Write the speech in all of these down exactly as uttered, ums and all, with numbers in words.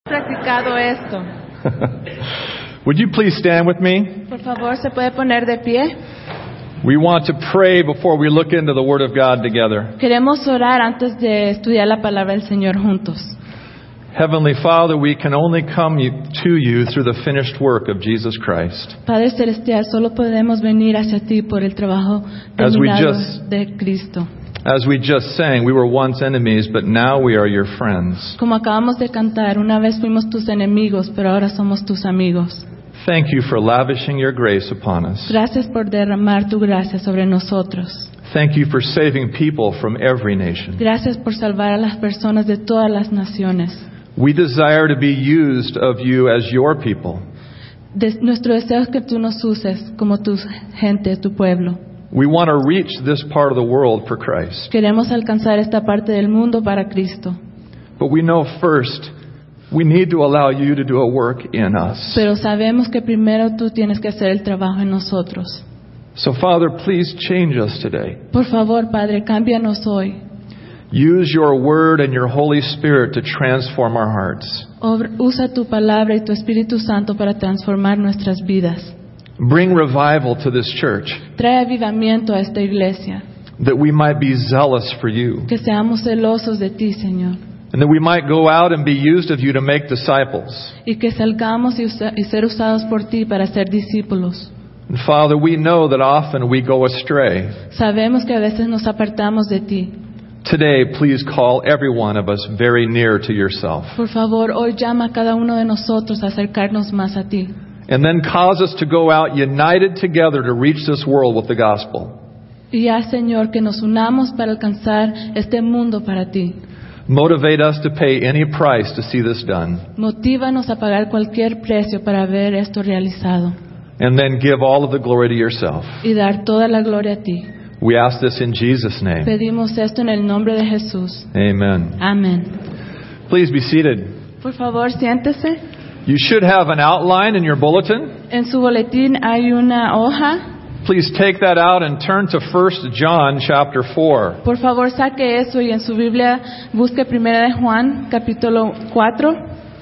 practicado esto. Would you please stand with me? Por favor, ¿se puede poner de pie? We want to pray before we look into the Word of God together. Queremos orar antes de estudiar la palabra del Señor juntos. Heavenly Father, we can only come you, to you through the finished work of Jesus Christ. Padre Celestial, solo podemos venir hacia ti por el trabajo As we terminado just- de Cristo. As we just sang, we were once enemies, but now we are your friends. Como acabamos de cantar, una vez fuimos tus enemigos, pero ahora somos tus amigos. Thank you for lavishing your grace upon us. Gracias por derramar tu gracia sobre nosotros. Thank you for saving people from every nation. Gracias por salvar a las personas de todas las naciones. We desire to be used of you as your people. De- nuestro deseo es que tú nos uses como tu gente, tu pueblo. We want to reach this part of the world for Christ. Queremos alcanzar esta parte del mundo para Cristo. But we know first, we need to allow you to do a work in us. Pero sabemos que primero tú tienes que hacer el trabajo en nosotros. So Father, please change us today. Por favor, Padre, cámbianos hoy. Use your word and your Holy Spirit to transform our hearts. Obra- Usa tu palabra y tu Espíritu Santo para transformar nuestras vidas. Bring revival to this church, Trae avivamiento a esta iglesia. that we might be zealous for you, Que seamos celosos de ti, Señor. and that we might go out and be used of you to make disciples. Y que salgamos y, usa- y ser usados por ti para ser discípulos. And Father, we know that often we go astray. Sabemos que a veces nos apartamos de ti. Today, please call every one of us very near to yourself. Por favor, hoy llama a cada uno de nosotros a acercarnos más a ti. And then cause us to go out united together to reach this world with the gospel. Y haz, Señor, que nos unamos para alcanzar este mundo para ti. Motivate us to pay any price to see this done. Motívanos a pagar cualquier precio para ver esto realizado. And then give all of the glory to yourself. Y dar toda la gloria a ti. We ask this in Jesus' name. Pedimos esto en el nombre de Jesús. Amen. Amén. Please be seated. Por favor, siéntese. You should have an outline in your bulletin. En su boletín hay una hoja. Please take that out and turn to First John chapter four. Por favor, saque eso y en su Biblia busque Primera de Juan, capítulo cuatro.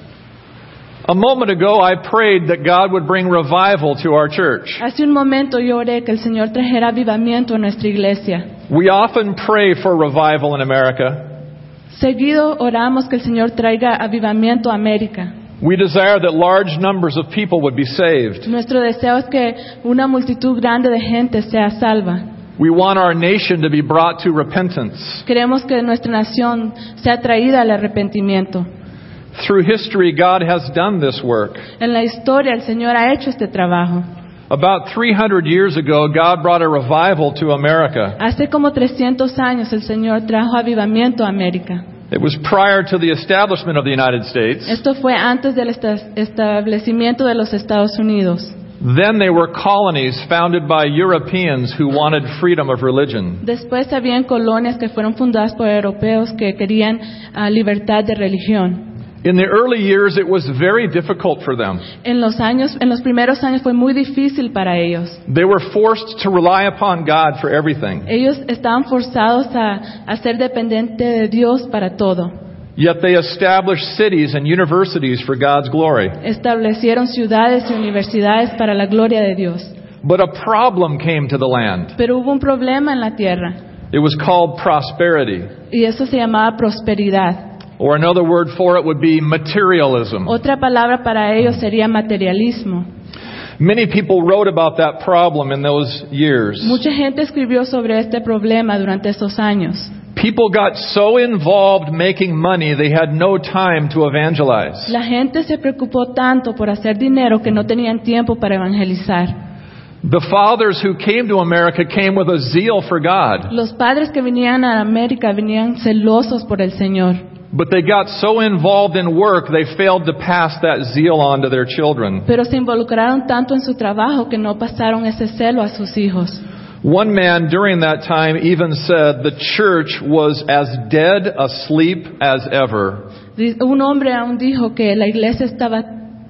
A moment ago, I prayed that God would bring revival to our church. Hace un momento yo oré que el Señor trajera avivamiento a nuestra iglesia. We often pray for revival in America. Seguido oramos que el Señor traiga avivamiento a América. We desire that large numbers of people would be saved. Nuestro deseo es que una multitud grande de gente sea salva. We want our nation to be brought to repentance. Queremos que nuestra nación sea traída al arrepentimiento. Through history, God has done this work. En la historia el Señor ha hecho este trabajo. About three hundred years ago, God brought a revival to America. Hace como trescientos años el Señor trajo avivamiento a América. It was prior to the establishment of the United States. Esto fue antes del esta- establecimiento de los Estados Unidos. Then they were colonies founded by Europeans who wanted freedom of religion. Después habían colonias que fueron fundadas por europeos que querían ah, libertad de religión. In the early years, it was very difficult for them. En los años, en los primeros años fue muy difícil para ellos. They were forced to rely upon God for everything. Ellos estaban forzados a, a ser dependientes de Dios para todo. Yet they established cities and universities for God's glory. Establecieron ciudades y universidades para la gloria de Dios. But a problem came to the land. Pero hubo un problema en la tierra It was called prosperity. y eso se llamaba prosperidad. Or another word for it would be materialism. Otra palabra para ellos sería materialismo. Many people wrote about that problem in those years. Mucha gente escribió sobre este problema durante estos años. People got so involved making money they had no time to evangelize. La gente se preocupó tanto por hacer dinero que no tenían tiempo para evangelizar. The fathers who came to America came with a zeal for God, Los padres que venían a América venían celosos por el Señor. but they got so involved in work they failed to pass that zeal on to their children. Pero se involucraron tanto en su trabajo que no pasaron ese celo a sus hijos. One man during that time even said the church was as dead asleep as ever. Un hombre aún dijo que la iglesia estaba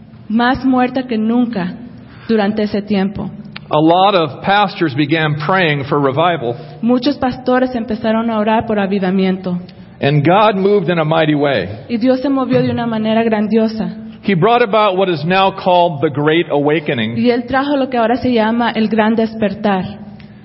más muerta que nunca durante ese tiempo. A lot of pastors began praying for revival. Muchos pastores empezaron a orar por avivamiento. And God moved in a mighty way. Y Dios se movió de una manera grandiosa. He brought about what is now called the Great Awakening. Y Él trajo lo que ahora se llama el gran despertar.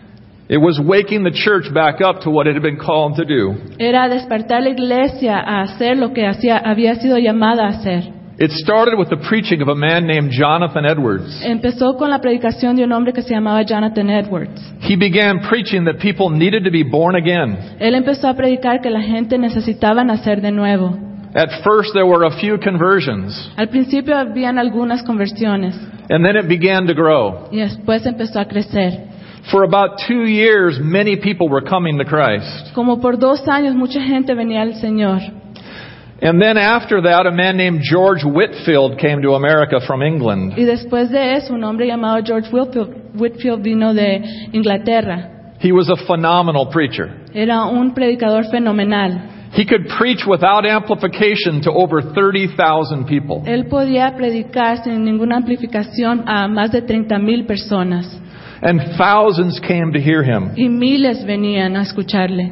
It was waking the church back up to what it had been called to do. Era despertar la iglesia a hacer lo que hacía, había sido llamada a hacer. It started with the preaching of a man named Jonathan Edwards. Empezó con la predicación de un hombre que se llamaba Jonathan Edwards. He began preaching that people needed to be born again. Él empezó a predicar que la gente necesitaba nacer de nuevo. At first there were a few conversions, Al principio habían algunas conversiones and then it began to grow. y después empezó a crecer. For about two years, many people were coming to Christ. Como por dos años mucha gente venía al Señor. And then after that, a man named George Whitfield came to America from England. Y después de eso, un hombre llamado George Whitfield, Whitfield vino de Inglaterra. He was a phenomenal preacher. Era un predicador fenomenal. He could preach without amplification to over thirty thousand people. Él podía predicar sin ninguna amplificación a más de treinta mil personas. And thousands came to hear him. Y miles venían a escucharle.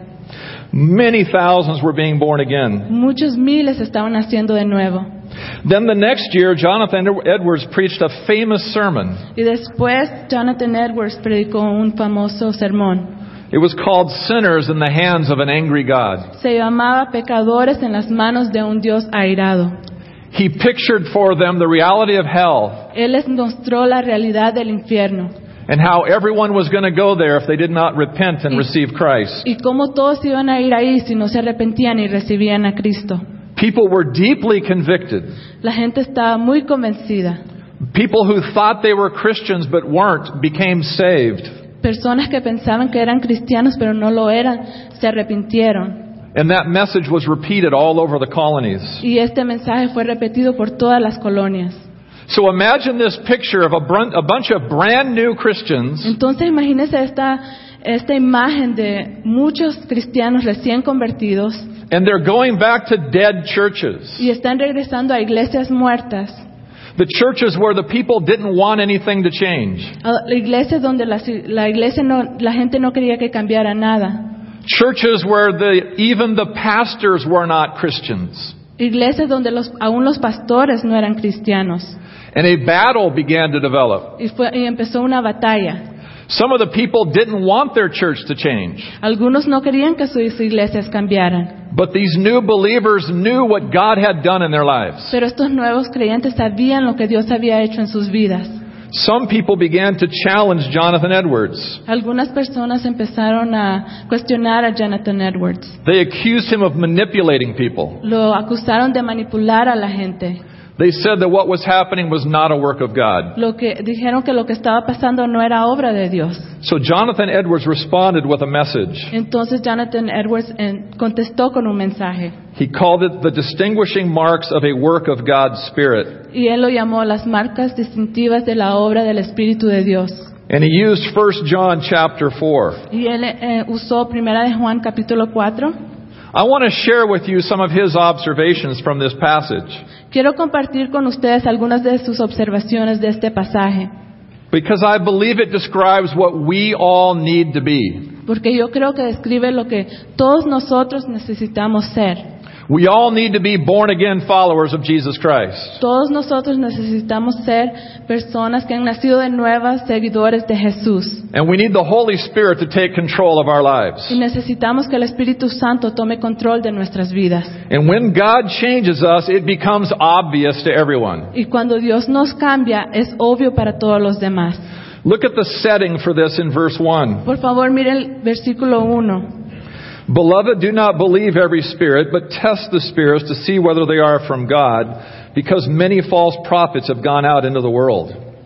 Many thousands were being born again. Muchos miles estaban naciendo de nuevo. Then the next year, Jonathan Edwards preached a famous sermon. Y después Jonathan Edwards predicó un famoso sermón. It was called Sinners in the Hands of an Angry God. Se llamaba Pecadores en las manos de un Dios airado. He pictured for them the reality of hell Él les mostró la realidad del infierno and how everyone was going to go there if they did not repent and receive Christ. y cómo todos iban a ir ahí si no se arrepentían y recibían a Cristo. People were deeply convicted. La gente estaba muy convencida. People who thought they were Christians but weren't became saved. Personas que pensaban que eran cristianos pero no lo eran, se arrepintieron. And that message was repeated all over the colonies. Y este mensaje fue repetido por todas las colonias. So imagine this picture of a, brun- a bunch of brand new Christians Entonces imagínese esta, esta imagen de muchos cristianos recién convertidos and they're going back to dead churches. y están regresando a iglesias muertas, The churches where the people didn't want anything to change. a iglesias donde la, la iglesia no, la gente no quería que cambiara nada. Churches where the, even the pastors were not Christians. Iglesias donde los, aún los pastores no eran cristianos. And a battle began to develop. Y, fue, y empezó una batalla. Some of the people didn't want their church to change. Algunos no querían que sus iglesias cambiaran. But these new believers knew what God had done in their lives. Pero estos nuevos creyentes sabían lo que Dios había hecho en sus vidas. Some people began to challenge Jonathan Edwards. Algunas personas empezaron a cuestionar a Jonathan Edwards. They accused him of manipulating people. Lo acusaron de manipular a la gente. They said that what was happening was not a work of God. Lo que dijeron que lo que estaba pasando no era obra de Dios. So Jonathan Edwards responded with a message. Entonces Jonathan Edwards en- contestó con un mensaje. He called it the distinguishing marks of a work of God's Spirit. Y él lo llamó las marcas distintivas de la obra del Espíritu de Dios. And he used First John chapter four. Y él eh, usó Primera de Juan capítulo cuatro. I want to share with you some of his observations from this passage, Quiero compartir con ustedes algunas de sus observaciones de este pasaje, because I believe it describes what we all need to be. porque yo creo que describe lo que todos nosotros necesitamos ser. We all need to be born again followers of Jesus Christ. Todos nosotros necesitamos ser personas que han nacido de nuevas, seguidores de Jesús. And we need the Holy Spirit to take control of our lives. Y necesitamos que el Espíritu Santo tome control de nuestras vidas. And when God changes us, it becomes obvious to everyone. Y cuando Dios nos cambia, es obvio para todos los demás. Look at the setting for this in verse one. Por favor, miren el versículo uno. Beloved, do not believe every spirit, but test the spirits to see whether they are from God, because many false prophets have gone out into the world.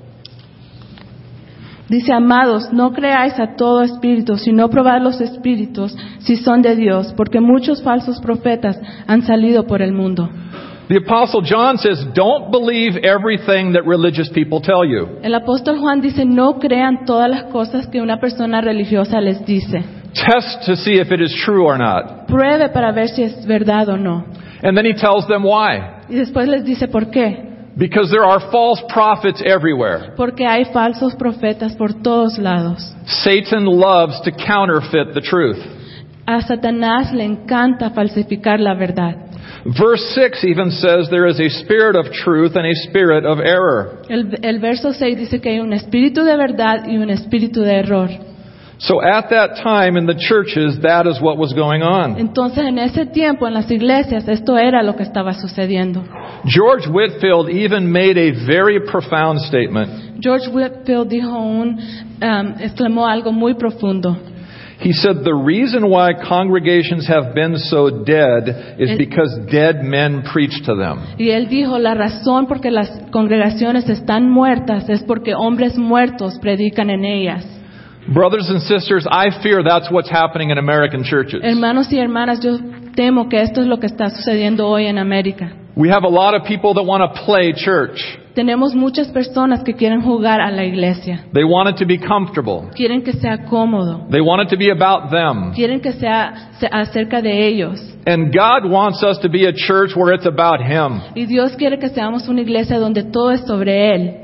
Dice, amados, no creáis a todo espíritu, sino probad los espíritus si son de Dios, porque muchos falsos profetas han salido por el mundo. The Apostle John says, don't believe everything that religious people tell you. El apóstol Juan dice, no crean todas las cosas que una persona religiosa les dice. Test to see if it is true or not. Pruebe para ver si es verdad o no. And then he tells them why. Y después les dice, ¿por qué? Because there are false prophets everywhere. Porque hay falsos profetas por todos lados. Satan loves to counterfeit the truth. A Satanás le encanta falsificar la verdad. Verse six even says there is a spirit of truth and a spirit of error. El, el verso seis dice que hay un espíritu de verdad y un espíritu de error. So at that time in the churches, that is what was going on. Entonces, en ese tiempo, en las iglesias, esto era lo que estaba sucediendo. George Whitefield even made a very profound statement. George Whitefield dijo un, um, exclamó algo muy profundo. He said, the reason why congregations have been so dead is because dead men preach to them. Y él dijo, la razón por que las congregaciones están muertas es porque hombres muertos predican en ellas. Brothers and sisters, I fear that's what's happening in American churches. Hermanos y hermanas, yo temo que esto es lo que está sucediendo hoy en América. We have a lot of people that want to play church. Tenemos muchas personas que quieren jugar a la iglesia. They want it to be comfortable. Quieren que sea cómodo. They want it to be about them. Quieren que sea, sea acerca de ellos. And God wants us to be a church where it's about Him. Y Dios quiere que seamos una iglesia donde todo es sobre Él.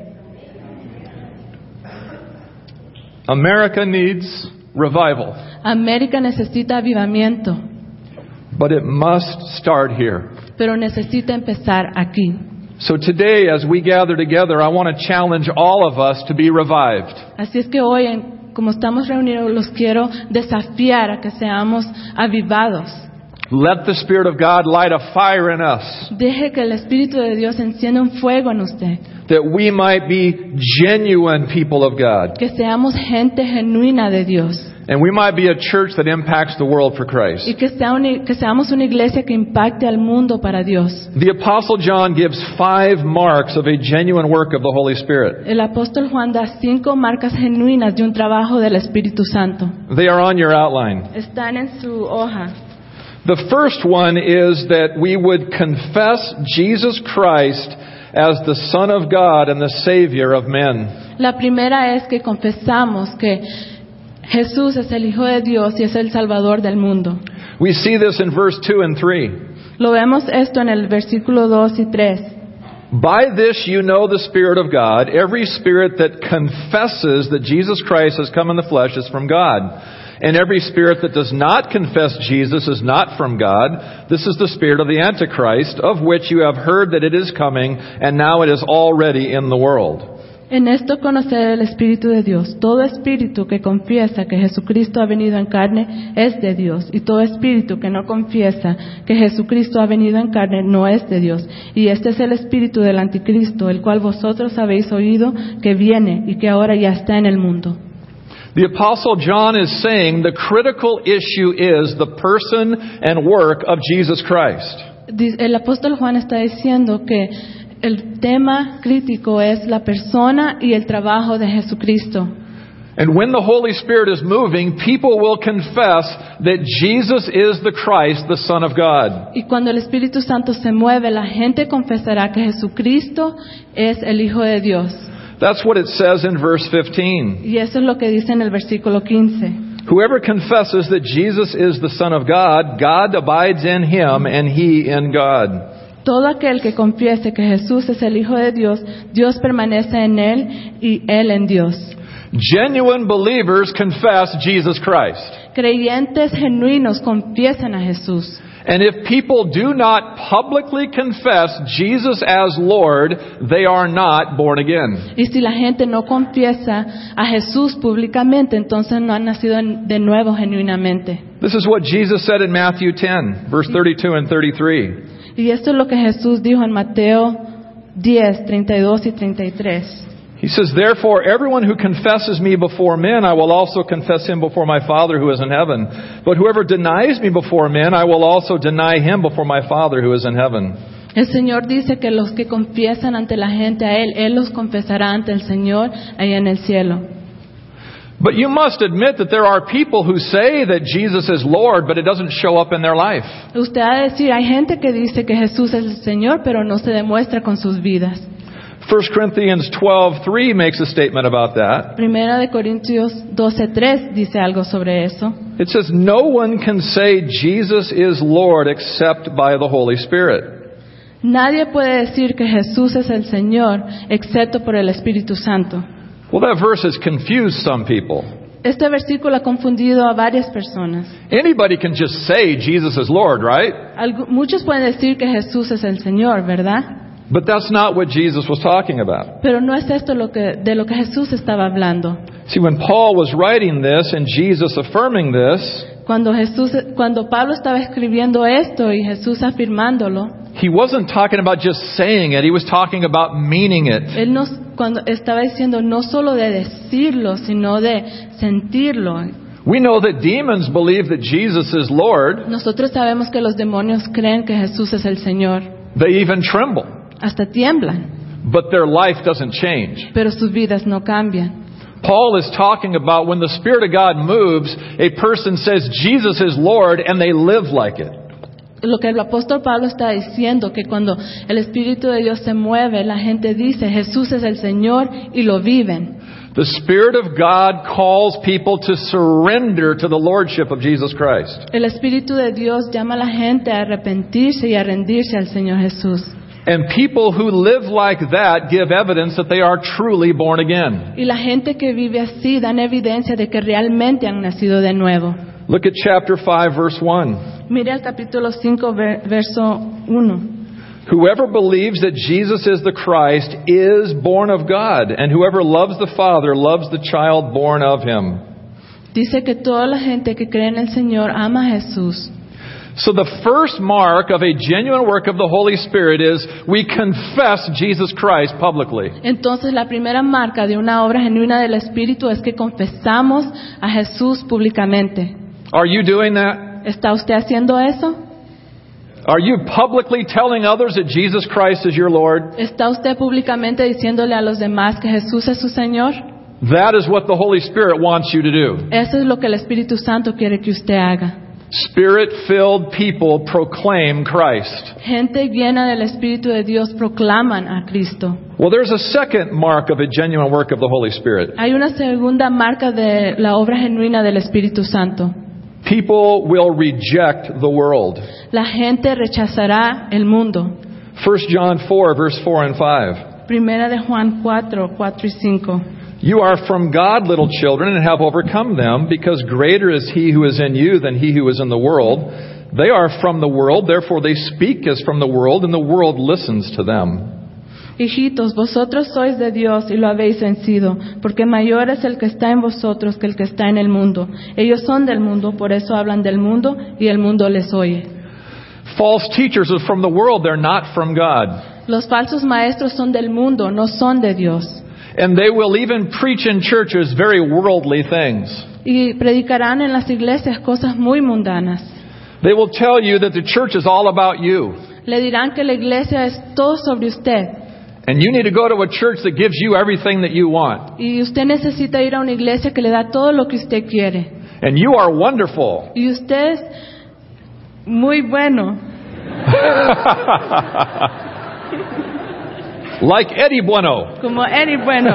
America needs revival. América necesita avivamiento. But it must start here. Pero necesita empezar aquí. So today, as we gather together, I want to challenge all of us to be revived. Así es que hoy, en, como estamos reunidos, los quiero desafiar a que seamos avivados. Let the Spirit of God light a fire in us, Deje que el Espíritu de Dios encienda un fuego en usted. that we might be genuine people of God, Que seamos gente genuina de Dios. and we might be a church that impacts the world for Christ. Y que, sea una, que seamos una iglesia que impacte al mundo para Dios. The Apostle John gives five marks of a genuine work of the Holy Spirit. El apóstol Juan da cinco marcas genuinas de un trabajo del Espíritu Santo. They are on your outline. Están en su hoja. The first one is that we would confess Jesus Christ as the Son of God and the Savior of men. La primera es que confesamos que Jesús es el Hijo de Dios y es el Salvador del mundo. We see this in verse two and three. Lo vemos esto en el versículo dos y tres. By this you know the Spirit of God. Every spirit that confesses that Jesus Christ has come in the flesh is from God. And every spirit that does not confess Jesus is not from God. This is the spirit of the Antichrist, of which you have heard that it is coming, and now it is already in the world. En esto conocer el Espíritu de Dios. Todo espíritu que confiesa que Jesucristo ha venido en carne es de Dios. Y todo espíritu que no confiesa que Jesucristo ha venido en carne no es de Dios. Y este es el espíritu del Anticristo, el cual vosotros habéis oído que viene y que ahora ya está en el mundo. The Apostle John is saying the critical issue is the person and work of Jesus Christ. El apóstol Juan está diciendo que el tema crítico es la persona y el trabajo de Jesucristo. And when the Holy Spirit is moving, people will confess that Jesus is the Christ, the Son of God. Y cuando el Espíritu Santo se mueve, la gente confesará que Jesucristo es el Hijo de Dios. That's what it says in verse fifteen. Y eso es lo que dice en el versículo quince. Whoever confesses that Jesus is the Son of God, God abides in him and he in God. Todo aquel que confiese que Jesús es el Hijo de Dios, Dios permanece en él y él en Dios. Genuine believers confess Jesus Christ. Creyentes genuinos confiesan a Jesús. And if people do not publicly confess Jesus as Lord, they are not born again. Y si la gente no confiesa a Jesús públicamente, entonces no han nacido de nuevo genuinamente. This is what Jesus said in Matthew ten, verse thirty-two and thirty-three. Y esto es lo que Jesús dijo en Mateo diez, treinta y dos y treinta y tres. He says, therefore, everyone who confesses me before men, I will also confess him before my Father who is in heaven. But whoever denies me before men, I will also deny him before my Father who is in heaven. El Señor dice que los que confiesan ante la gente a Él, Él los confesará ante el Señor allá en el cielo. But you must admit that there are people who say that Jesus is Lord, but it doesn't show up in their life. Usted ha de decir, hay gente que dice que Jesús es el Señor, pero no se demuestra con sus vidas. First Corinthians twelve three makes a statement about that. Primera de Corintios doce tres dice algo sobre eso. It says, no one can say Jesus is Lord except by the Holy Spirit. Nadie puede decir que Jesús es el Señor excepto por el Espíritu Santo. Well, that verse has confused some people. Este versículo ha confundido a varias personas. Anybody can just say Jesus is Lord, right? Algu- muchos pueden decir que Jesús es el Señor, ¿verdad? But that's not what Jesus was talking about. Pero no es esto lo que, de lo que Jesús estaba hablando. See, when Paul was writing this and Jesus affirming this, Cuando Jesús, cuando Pablo estaba escribiendo esto y Jesús afirmándolo, he wasn't talking about just saying it, he was talking about meaning it. él nos, cuando estaba diciendo no solo de decirlo, sino de sentirlo. We know that demons believe that Jesus is Lord. Nosotros sabemos que los demonios creen que Jesús es el Señor. They even tremble. Hasta tiemblan, But their life doesn't change. pero sus vidas no cambian. Paul is talking about when the Spirit of God moves, a person says Jesus is Lord and they live like it. Lo que el apóstol Pablo está diciendo, que cuando el Espíritu de Dios se mueve, la gente dice Jesús es el Señor y lo viven. The Spirit of God calls people to surrender to the Lordship of Jesus Christ. El Espíritu de Dios llama a la gente a arrepentirse y a rendirse al Señor Jesús. And people who live like that give evidence that they are truly born again. Y la gente que vive así dan evidencia de que realmente han nacido de nuevo. Look at chapter five, verse one. Mire al capítulo cinco, ver- verso uno. Whoever believes that Jesus is the Christ is born of God, and whoever loves the Father loves the child born of him. Dice que toda la gente que cree en el Señor ama a Jesús. So the first mark of a genuine work of the Holy Spirit is we confess Jesus Christ publicly. Entonces la primera marca de una obra genuina del Espíritu es que confesamos a Jesús públicamente. Are you doing that? ¿Está usted haciendo eso? Are you publicly telling others that Jesus Christ is your Lord? ¿Está usted públicamente diciéndole a los demás que Jesús es su Señor? That is what the Holy Spirit wants you to do. Eso es lo que el Espíritu Santo quiere que usted haga. Spirit-filled people proclaim Christ. Gente llena del Espíritu de Dios proclaman a Cristo. Well, there's a second mark of a genuine work of the Holy Spirit. Hay una segunda marca de la obra genuina del Espíritu Santo. People will reject the world. La gente rechazará el mundo. First John four, verse four and five. Primera de Juan cuatro, cuatro y cinco. You are from God, little children, and have overcome them, because greater is He who is in you than he who is in the world. They are from the world, therefore they speak as from the world, and the world listens to them. Hijitos, vosotros sois de Dios y lo habéis vencido, porque mayor es el que está en vosotros que el que está en el mundo. Ellos son del mundo, por eso hablan del mundo y el mundo les oye. False teachers are from the world, they're not from God. Los falsos maestros son del mundo, no son de Dios. And they will even preach in churches very worldly things. Y predicarán en las iglesias cosas muy mundanas. They will tell you that the church is all about you. Le dirán que la iglesia es todo sobre usted. And you need to go to a church that gives you everything that you want. Y usted necesita ir a una iglesia que le da todo lo que usted quiere. And you are wonderful. Y usted es muy bueno. Like Eddie Bueno. Como Eddie Bueno.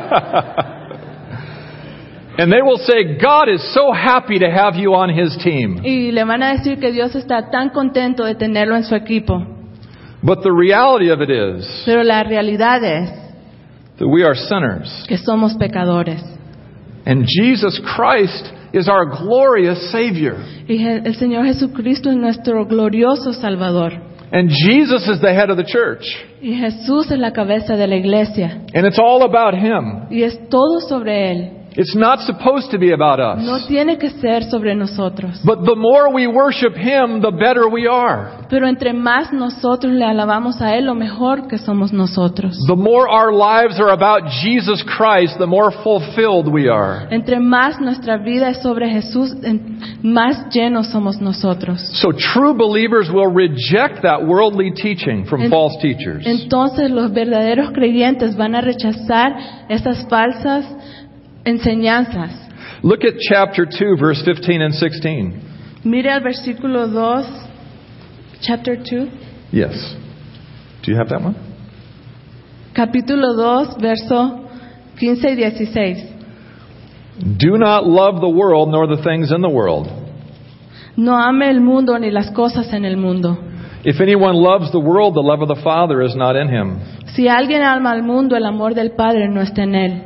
And they will say, God is so happy to have you on His team. Y le van a decir que Dios está tan contento de tenerlo en su equipo. But the reality of it is Pero la realidad es that we are sinners. que somos pecadores. And Jesus Christ is our glorious Savior. Y Je- el Señor Jesucristo es nuestro glorioso Salvador. And Jesus is the head of the church. Y Jesús es la cabeza de la iglesia. And it's all about Him. Y es todo sobre Él. It's not supposed to be about us. No tiene que ser sobre nosotros. But the more we worship Him, the better we are. Pero entre más nosotros le alabamos a Él, lo mejor que somos nosotros. The more our lives are about Jesus Christ, the more fulfilled we are. Entre más nuestra vida es sobre Jesús, en- más llenos somos nosotros. So true believers will reject that worldly teaching from En- false teachers. Entonces los verdaderos creyentes van a rechazar esas falsas enseñanzas. Look at chapter two, verse fifteen and sixteen. Mire al versículo dos, chapter two, Yes. Do you have that one? capítulo dos, verso quince y dieciséis. Do not love the world nor the things in the world. No ame el mundo ni las cosas en el mundo. If anyone loves the world, the love of the Father is not in him. Si alguien ama al mundo, el amor del Padre no está en él.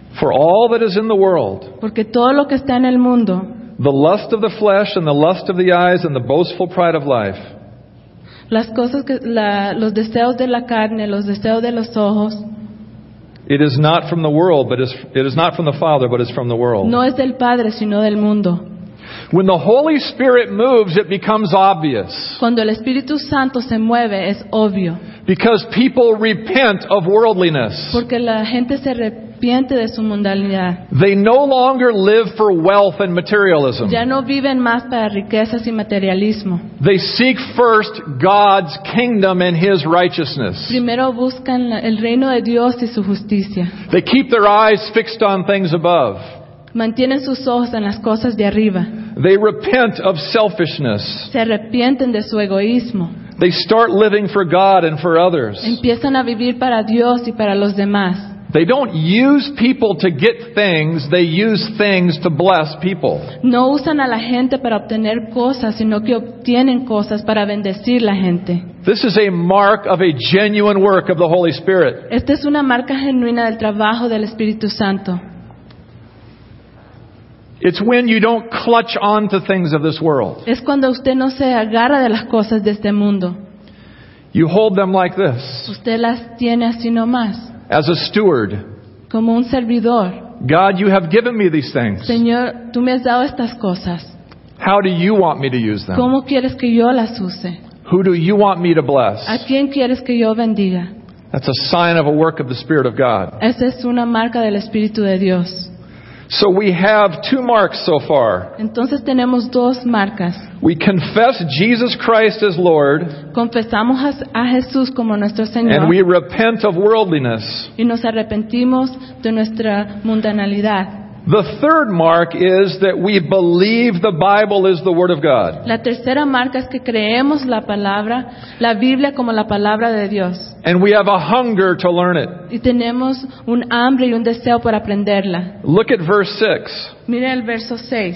For all that is in the world, Porque todo lo que está en el mundo, the lust of the flesh and the lust of the eyes and the boastful pride of life, las cosas que, la, los deseos de la carne, los deseos de los ojos, it is not from the world, but is, it is not from the Father, but is from the world. no es del Padre, sino del mundo. When the Holy Spirit moves, it becomes obvious. Cuando el Espíritu Santo se mueve, es obvio. Because people repent of worldliness. Porque la gente se arrepiente de su mundanalidad. They no longer live for wealth and materialism. Ya no viven más para riquezas y materialismo. They seek first God's kingdom and His righteousness. Primero buscan el reino de Dios y su justicia. They keep their eyes fixed on things above. Mantienen sus ojos en las cosas de arriba. They repent of selfishness. Se arrepienten de su egoísmo. They start living for God and for others. Empiezan a vivir para Dios y para los demás. They don't use people to get things, they use things to bless people. No usan a la gente para obtener cosas, sino que obtienen cosas para bendecir la gente. This is a mark of a genuine work of the Holy Spirit. Esta es una marca genuina del trabajo del Espíritu Santo. It's when you don't clutch on to things of this world. Es cuando usted no se agarra de las cosas de este mundo. You hold them like this, Usted las tiene así nomás, as a steward. como un servidor. God, you have given me these things. Señor, tú me has dado estas cosas. How do you want me to use them? ¿Cómo quieres que yo las use? Who do you want me to bless? ¿A quién quieres que yo bendiga? That's a sign of a work of the Spirit of God. Esa es una marca del Espíritu de Dios. So we have two marks so far. Entonces tenemos dos marcas. We confess Jesus Christ as Lord, Confesamos a, a Jesús como nuestro Señor and we repent of worldliness. y nos arrepentimos de nuestra mundanalidad. The third mark is that we believe the Bible is the Word of God. La tercera marca es que creemos la palabra, la Biblia como la palabra de Dios. And we have a hunger to learn it. Y tenemos un hambre y un deseo por aprenderla. Look at verse six. Mira el verso seis.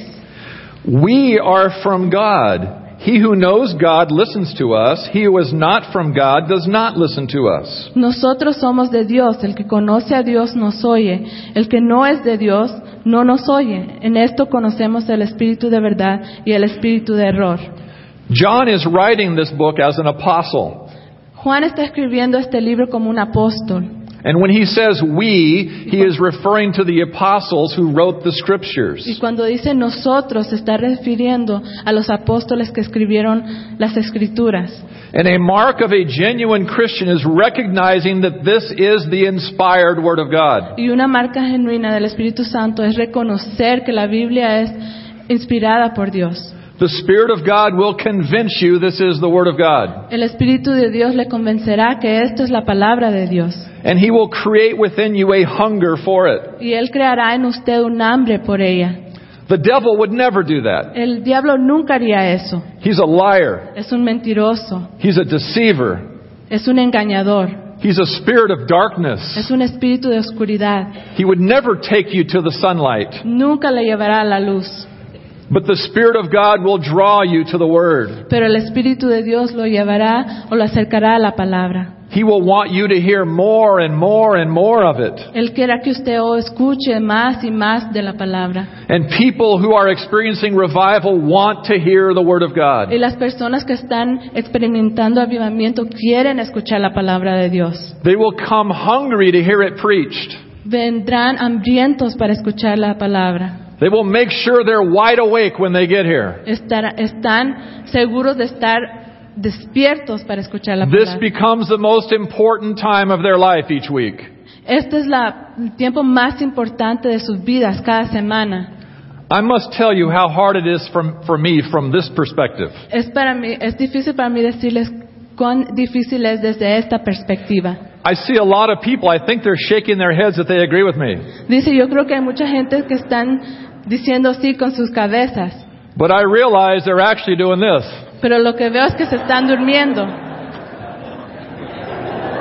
We are from God. He who knows God listens to us. He who is not from God does not listen to us. Nosotros somos de Dios. El que conoce a Dios nos oye. El que no es de Dios no nos oye. En esto conocemos el espíritu de verdad y el espíritu de error. John is writing this book as an apostle. Juan está escribiendo este libro como un apóstol. And when he says we, he is referring to the apostles who wrote the scriptures. Y cuando dice nosotros, se está refiriendo a los apóstoles que escribieron las escrituras. And a mark of a genuine Christian is recognizing that this is the inspired Word of God. Y una marca genuina del Espíritu Santo es reconocer que la Biblia es inspirada por Dios. The Spirit of God will convince you this is the Word of God. El Espíritu de Dios le convencerá que esto es la palabra de Dios. And He will create within you a hunger for it. Y Él creará en usted un hambre por ella. The devil would never do that. El diablo nunca haría eso. He's a liar. Es un mentiroso. He's a deceiver. Es un engañador. He's a spirit of darkness. Es un espíritu de oscuridad. He would never take you to the sunlight. Nunca le llevará a la luz. But the Spirit of God will draw you to the Word. Pero el Espíritu de Dios lo llevará o lo acercará a la palabra. He will want you to hear more and more and more of it. Él quiere que usted o escuche más y más de la palabra. And people who are experiencing revival want to hear the Word of God. Y las personas que están experimentando avivamiento quieren escuchar la palabra de Dios. They will come hungry to hear it preached. Vendrán hambrientos para escuchar la palabra. They will make sure they're wide awake when they get here. Estar, están seguros de estar despiertos para escuchar la This palabra. becomes the most important time of their life each week. Este es la, el tiempo más importante de sus vidas cada semana. I must tell you how hard it is from, for me from this perspective. Es para mí, es difícil para mí decirles cuán difícil es desde esta perspectiva. I see a lot of people, I think they're shaking their heads that they agree with me. Dice, yo creo que hay mucha gente que están diciendo sí con sus cabezas, But I realize they're actually doing this. pero lo que veo es que se están durmiendo.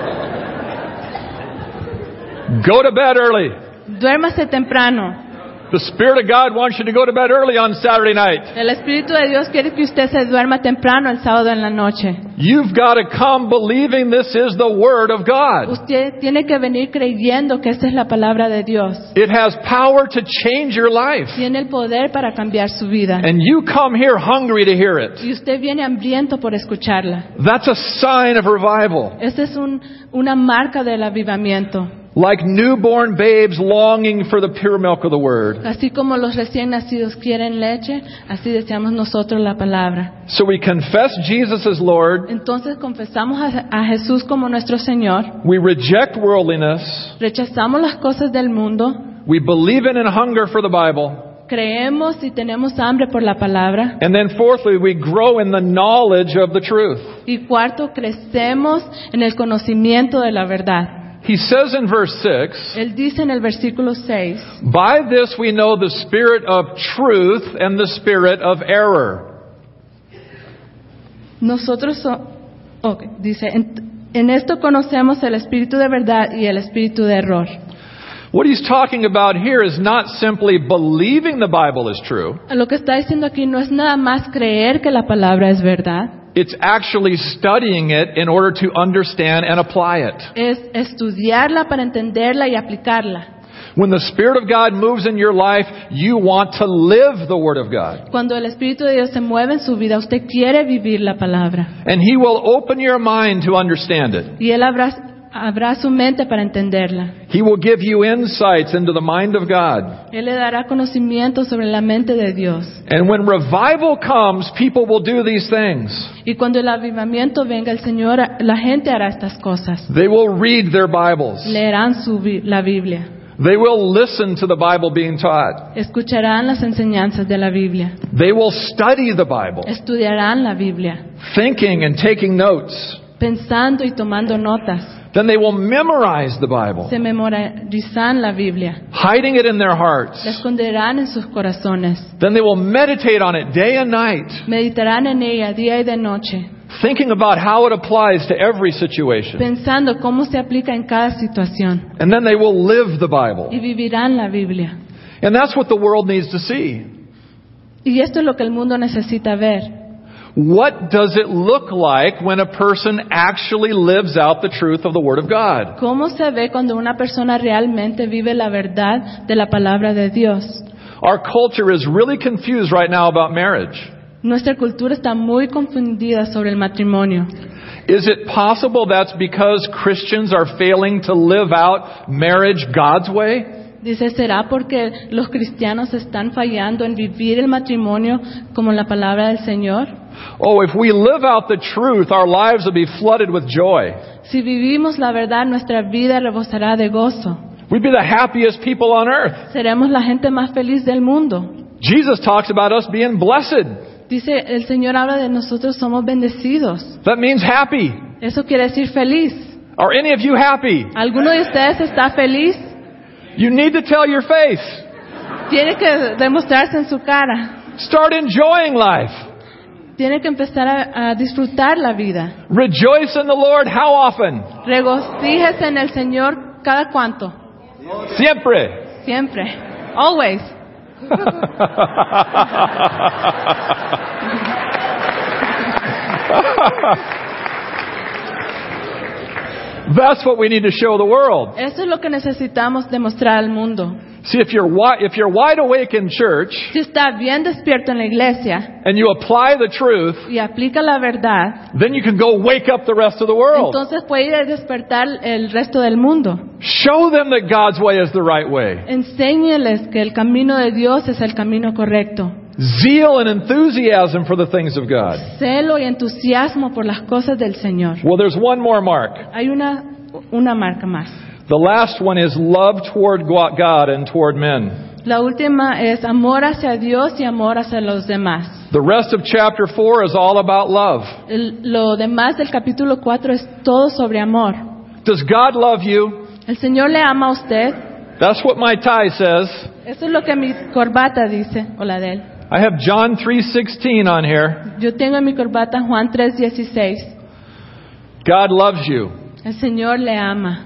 Go to bed early. Duérmase temprano. The Spirit of God wants you to go to bed early on Saturday night. El Espíritu de Dios quiere que usted se duerma temprano el sábado en la noche. You've got to come believing this is the Word of God. Usted tiene que venir creyendo que esta es la palabra de Dios. It has power to change your life. Tiene el poder para cambiar su vida. And you come here hungry to hear it. Y usted viene hambriento por escucharla. That's a sign of revival. Esta es un, una marca del avivamiento. Like newborn babes longing for the pure milk of the Word. Así como los recién nacidos quieren leche, así deseamos nosotros la palabra. So we confess Jesus as Lord. Entonces confesamos a, a Jesús como nuestro Señor. We reject worldliness. Rechazamos las cosas del mundo. We believe in and hunger for the Bible. Creemos y tenemos hambre por la palabra. And then fourthly, we grow in the knowledge of the truth. Y cuarto, crecemos en el conocimiento de la verdad. He says in verse six, Él dice en el versículo seis, by this we know the spirit of truth and the spirit of error. Nosotros so, okay, dice, en, en esto conocemos el espíritu de verdad y el espíritu de error. What he's talking about here is not simply believing the Bible is true. Lo que está diciendo aquí no es nada más creer que la palabra es verdad. It's actually studying it in order to understand and apply it. Es estudiarla para entenderla y aplicarla. When the Spirit of God moves in your life, you want to live the Word of God. Cuando el Espíritu de Dios se mueve en su vida, usted quiere vivir la palabra. And He will open your mind to understand it. Y Él abra, abra su mente para entenderla. He will give you insights into the mind of God. Él le dará conocimiento sobre la mente de Dios. And when revival comes, people will do these things. Y cuando el avivamiento venga, el Señor, la gente hará estas cosas. They will read their Bibles. Leerán su, la Biblia. They will listen to the Bible being taught. Escucharán las enseñanzas de la Biblia. They will study the Bible, Estudiarán la Biblia, thinking and taking notes. pensando y tomando notas. Then they will memorize the Bible, Se memorizarán la Biblia. hiding it in their hearts. La esconderán en sus corazones. Then they will meditate on it day and night, Meditarán en ella día y de noche, thinking about how it applies to every situation. pensando cómo se aplica en cada situación. And then they will live the Bible. Y vivirán la Biblia. And that's what the world needs to see. Y esto es lo que el mundo necesita ver. What does it look like when a person actually lives out the truth of the Word of God? ¿Cómo se ve cuando una persona realmente vive la verdad de la palabra de Dios? Our culture is really confused right now about marriage. Nuestra cultura está muy confundida sobre el matrimonio. Is it possible that's because Christians are failing to live out marriage God's way? Dice, ¿será porque los cristianos están fallando en vivir el matrimonio como la palabra del Señor? Oh, if we live out the truth, our lives will be flooded with joy. Si vivimos la verdad, nuestra vida rebosará de gozo. We'd be the happiest people on earth. Seremos la gente más feliz del mundo. Jesus talks about us being blessed. Dice, el Señor habla de nosotros somos bendecidos. That means happy. Eso quiere decir feliz. Are any of you happy? ¿Alguno de ustedes está feliz? You need to tell your face. Tiene que demostrarse en su cara. Start enjoying life. Tiene que empezar a, a disfrutar la vida. Rejoice in the Lord how often? Regocíjese en el Señor cada cuanto. Siempre. Siempre. Always. That's what we need to show the world. Eso es lo que necesitamos demostrar al mundo. See, if you're wi- if you're wide awake in church Si está bien despierto en la iglesia and you apply the truth, y aplica la verdad, then you can go wake up the rest of the world. entonces puede ir a despertar el resto del mundo. Show them that God's way is the right way. Enséñeles que el camino de Dios es el camino correcto. Zeal and enthusiasm for the things of God. Celo y entusiasmo por las cosas del Señor. Well, there's one more mark. Hay una, una marca más. The last one is love toward God and toward men. La última es amor hacia Dios y amor hacia los demás. The rest of chapter four is all about love. El- lo demás del capítulo cuatro es todo sobre amor. Does God love you? El Señor le ama a usted. That's what my tie says. Eso es lo que mi corbata dice, o la de él. I have John three sixteen on here. Yo tengo en mi corbata Juan tres dieciséis. God loves you. El Señor le ama.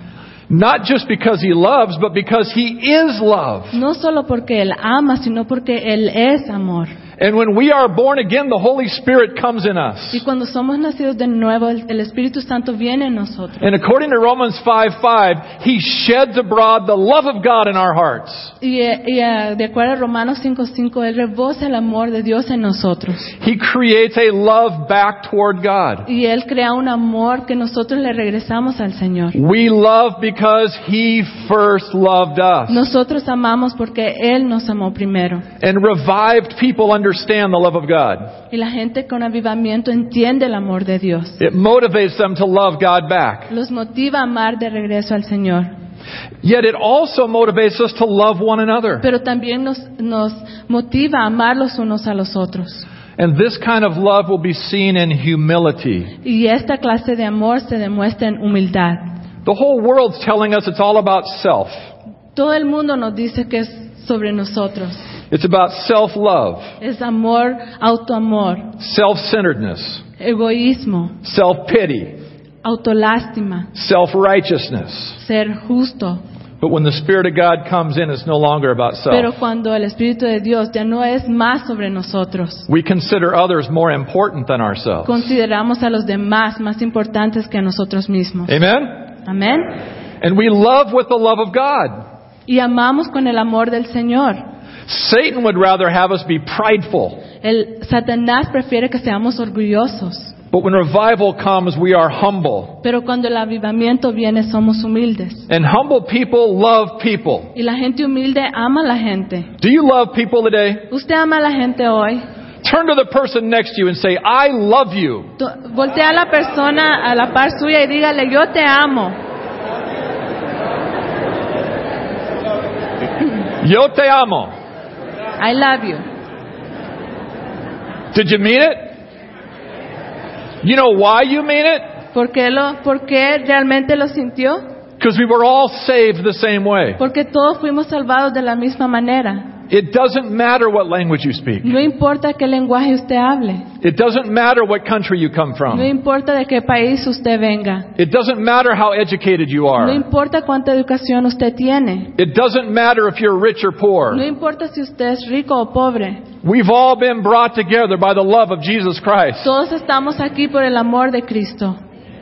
Not just because He loves, but because He is love. No solo porque Él ama, sino porque Él es amor. And when we are born again, the Holy Spirit comes in us. Y cuando somos nacidos de nuevo, el, el Espíritu Santo viene en nosotros. And according to Romans five five, He sheds abroad the love of God in our hearts. Y, y uh, de acuerdo a Romanos cinco cinco, Él rebosa el amor de Dios en nosotros. He creates a love back toward God. Y Él crea un amor que nosotros le regresamos al Señor. We love because He first loved us. Nosotros amamos porque Él nos amó primero. And revived people understand the love of God. Y la gente con avivamiento entiende el amor de Dios. It motivates them to love God back. Los motiva a amar de regreso al Señor. Yet it also motivates us to love one another. Pero también nos, nos motiva a amar los unos a los otros. And this kind of love will be seen in humility. Y esta clase de amor se demuestra en humildad. The whole world's telling us it's all about self. Todo el mundo nos dice que es sobre nosotros. It's about self-love, Es amor, autoamor, self-centeredness, egoísmo, self-pity, autolástima, self-righteousness. ser justo. But when the Spirit of God comes in, it's no longer about Pero self. cuando el Espíritu de Dios ya no es más sobre nosotros, We consider others more important than ourselves. consideramos a los demás más importantes que a nosotros mismos. Amen? Amén. And we love with the love of God. Y amamos con el amor del Señor. Satan would rather have us be prideful. El Satanás prefiere que seamos orgullosos. But when revival comes, we are humble. Pero cuando el avivamiento viene, somos humildes. And humble people love people. Y la gente humilde ama a la gente. Do you love people today? ¿Usted ama a la gente hoy? Turn to the person next to you and say, I love you. To- Voltea a la persona a la par suya y dígale, yo te amo. Yo te amo. I love you. Did you mean it? You know why you mean it? ¿Por qué, lo, ¿Por qué realmente lo sintió? Because we were all saved the same way. Porque todos fuimos salvados de la misma manera. It doesn't matter what language you speak. No importa qué lenguaje usted hable. It doesn't matter what country you come No from. importa de qué país usted venga. It doesn't matter how educated you No are. importa cuánta educación usted tiene. It doesn't matter if you're rich or No poor. importa si usted es rico o pobre. We've all been brought together by the love of Jesus Christ. Todos estamos aquí por el amor de Cristo.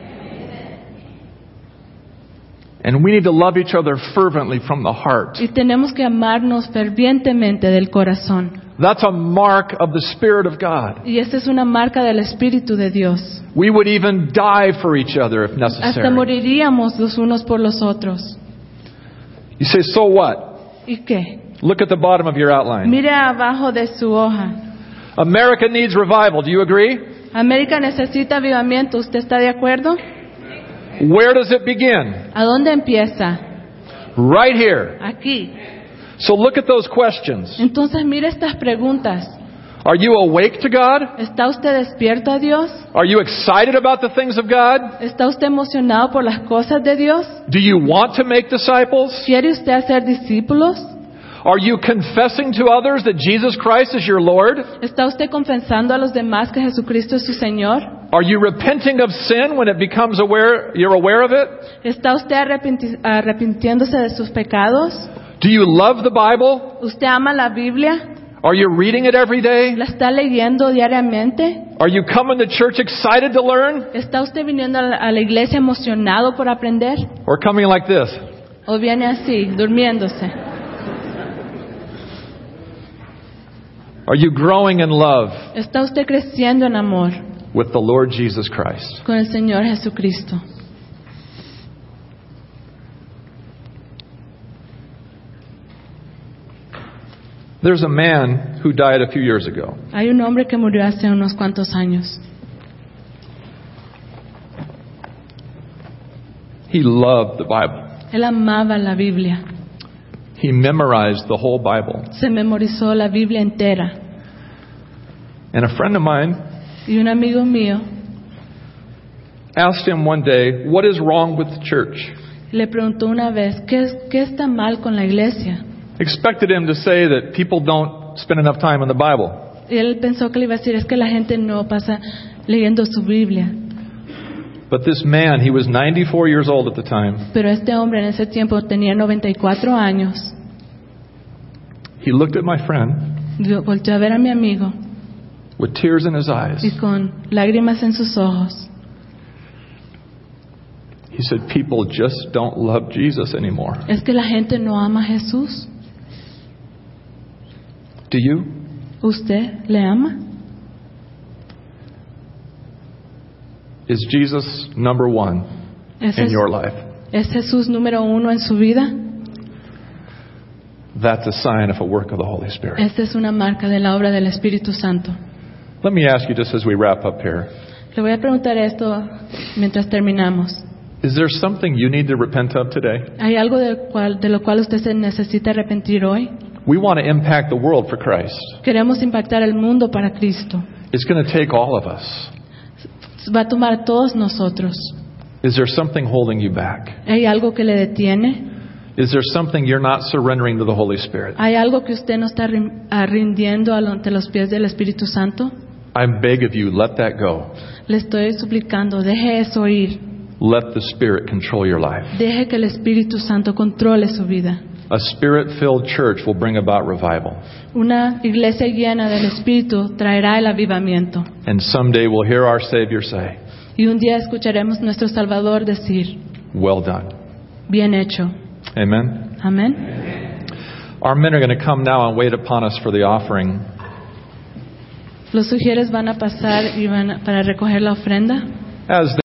And we need to love each other fervently from the heart. Y tenemos que amarnos fervientemente del corazón. That's a mark of the Spirit of God. Y esa es una marca del Espíritu de Dios. We would even die for each other if Hasta necessary. moriríamos los unos por los otros. You say, so what? ¿Y qué? Look at the bottom of your outline. Mire abajo de su hoja. America needs revival. Do you agree? América necesita avivamiento. ¿Usted está de acuerdo? Where does it begin? ¿A dónde empieza? Right here. Aquí. So look at those questions. Entonces mire estas preguntas. Are you awake to God? ¿Está usted despierto a Dios? Are you excited about the things of God? ¿Está usted emocionado por las cosas de Dios? Do you want to make disciples? ¿Quiere usted hacer discípulos? Are you confessing to others that Jesus Christ is your Lord? ¿Está usted confesando a los demás que Jesucristo es su Señor? Are you repenting of sin when it becomes aware you're aware of it? ¿Está usted arrepenti- arrepintiéndose de sus pecados? Do you love the Bible? ¿Usted ama la Biblia? Are you reading it every day? ¿La está leyendo diariamente? Are you coming to church excited to learn? ¿Está usted viniendo a la, a la iglesia emocionado por aprender? Or coming like this? ¿O viene así, durmiéndose? Are you growing in love ¿Está usted creciendo en amor with the Lord Jesus Christ? con el Señor Jesucristo? There's a man who died a few years ago. Hay un hombre que murió hace unos cuantos años. He loved the Bible. Él amaba la Biblia. He memorized the whole Bible. Se memorizó la Biblia entera. And a friend of mine Y un amigo mío asked him one day, what is wrong with the church? le preguntó una vez, ¿qué, es- qué está mal con la iglesia? Expected him to say that people don't spend enough time in the Bible. Y él pensó que le iba a decir, es que la gente no pasa leyendo su Biblia. But this man, he was ninety-four years old at the time. Pero este hombre en ese tiempo tenía noventa y cuatro años. He looked at my friend Yo volteó a ver a mi amigo with tears in his eyes. y con lágrimas en sus ojos. He said, people just don't love Jesus anymore. Es que la gente no ama a Jesús. Do you? ¿Usted le ama? Is Jesus number one ¿Es, in Jes- your life? ¿Es Jesús número uno en su vida? That's a sign of a work of the Holy Spirit. Esta es una marca de la obra del Espíritu Santo. Let me ask you just as we wrap up here. Le voy a preguntar esto mientras terminamos. Is there something you need to repent of today? ¿Hay algo de, cual, de lo cual usted se necesita arrepentir hoy? We want to impact the world for Christ. Queremos impactar el mundo para Cristo. It's going to take all of us. Va a tomar a todos nosotros. Is there something holding you back? ¿Hay algo que le detiene? Is there something you're not surrendering to the Holy Spirit? ¿Hay algo que usted no está rin- ah, rindiendo ante los pies del Espíritu Santo? I beg of you, let that go. Le estoy suplicando, deje eso ir. Let the Spirit control your life. Deje que el Espíritu Santo controle su vida. A Spirit-filled church will bring about revival. Una iglesia llena del Espíritu traerá el avivamiento. And someday we'll hear our Savior say, Y un día escucharemos nuestro Salvador decir, well done. bien hecho. Amen. Amén. Our men are going to come now and wait upon us for the offering. Los sugieres van a pasar y van a- para recoger la ofrenda. As